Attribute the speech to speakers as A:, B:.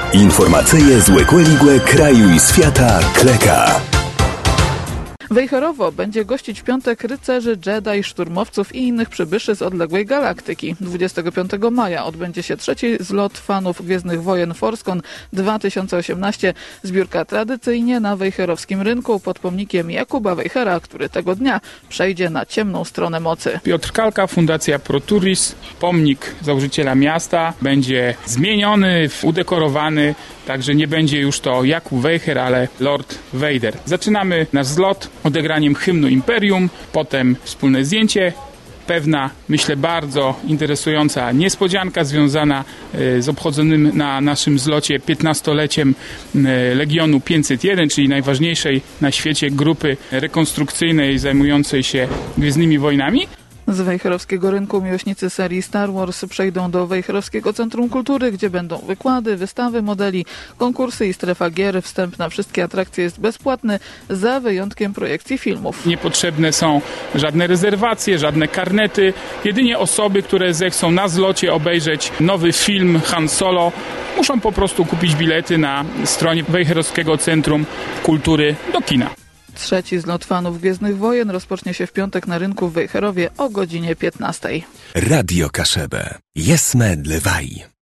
A: Informacyje z Łekłe kraju i świata Kleka.
B: Wejherowo będzie gościć w piątek rycerzy, Jedi, szturmowców i innych przybyszy z odległej galaktyki. 25 maja odbędzie się trzeci zlot fanów Gwiezdnych Wojen ForceCon 2018. Zbiórka tradycyjnie na wejherowskim rynku pod pomnikiem Jakuba Wejhera, który tego dnia przejdzie na ciemną stronę mocy.
C: Piotr Kalka, Fundacja ProTuris, pomnik założyciela miasta będzie zmieniony, udekorowany, także nie będzie już to Jakub Wejher, ale Lord Vader. Zaczynamy nasz zlot odegraniem hymnu Imperium, potem wspólne zdjęcie, pewna, myślę, bardzo interesująca niespodzianka związana z obchodzonym na naszym zlocie 15-leciem Legionu 501, czyli najważniejszej na świecie grupy rekonstrukcyjnej zajmującej się Gwiezdnymi Wojnami.
B: Z wejherowskiego rynku miłośnicy serii Star Wars przejdą do Wejherowskiego Centrum Kultury, gdzie będą wykłady, wystawy modeli, konkursy i strefa gier. Wstęp na wszystkie atrakcje jest bezpłatny, za wyjątkiem projekcji filmów.
C: Niepotrzebne są żadne rezerwacje, żadne karnety. Jedynie osoby, które zechcą na zlocie obejrzeć nowy film Han Solo, muszą po prostu kupić bilety na stronie Wejherowskiego Centrum Kultury do kina.
B: Trzeci zlot fanów Gwiezdnych Wojen rozpocznie się w piątek na rynku w Wejherowie o godzinie 15.
A: Radio Kaszebę. Jesme Dlewaj.